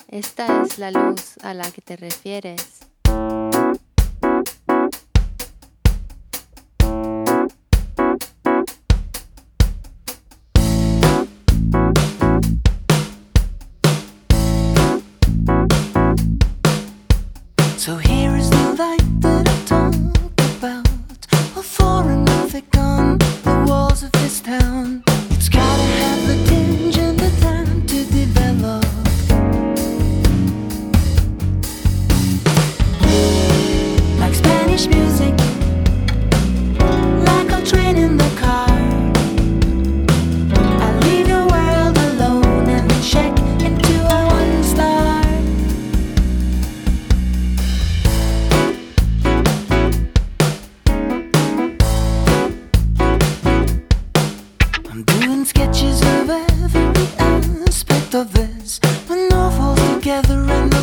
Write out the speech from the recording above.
Esta es la luz a la que te refieres. So here is the light that I talk about, a foreign ethic on the walls of this town. It's gotta have the tinge and the time to develop. Like Spanish music, like a train in the car. I leave your world alone and check into a one star. I'm doing sketches of every aspect of this. When all falls together and